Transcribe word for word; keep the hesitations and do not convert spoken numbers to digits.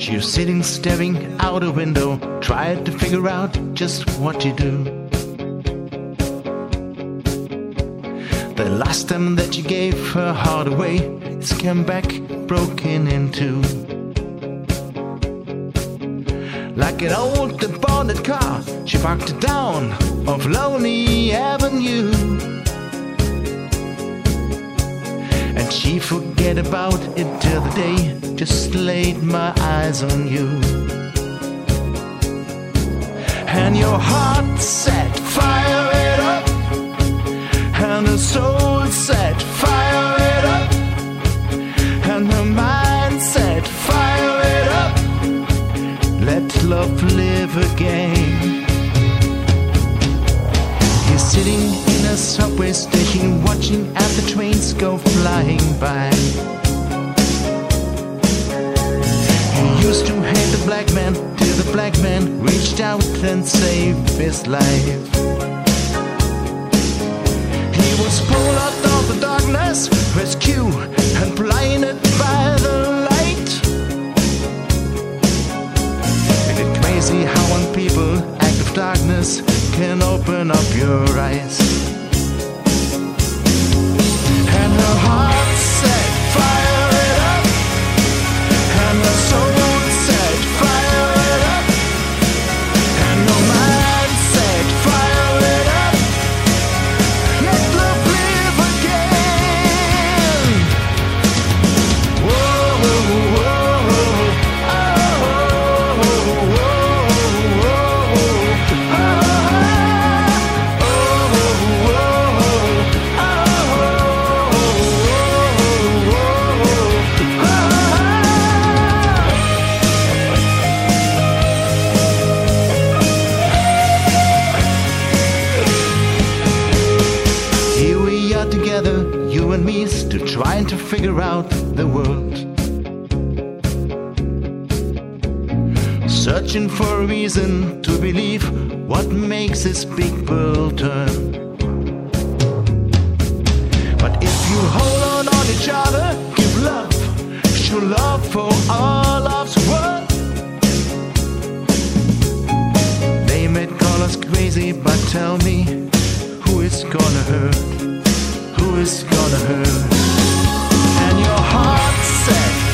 You're sitting staring out a window, trying to figure out just what you do. The last time that you gave her heart away, it's come back broken in two. Like an old abandoned car, she parked it down off Lonely Avenue. And she forget about it till the day just laid my eyes on you. And your heart set fire it up, and her soul set fire it up, and her mind set fire it up. Let love live again. You're sitting in a subway station, watching as the trains go flying by. You used to hate the black man till the black man reached out and saved his life. He was pulled out of the darkness, rescued and blinded by the light. Isn't it crazy how one people act of darkness can open up your eyes? And her heart set fire it up, and her soul set fire it up, and her mind set fire it up. Let love live again. Whoa, whoa, whoa, oh, oh, oh, together, you and me, still trying to figure out the world, searching for a reason to believe what makes this big world turn. But if you hold on on each other, give love, show love for all love's worth. They may call us crazy, but tell me, who is gonna hurt? Who is gonna hurt? And your heart said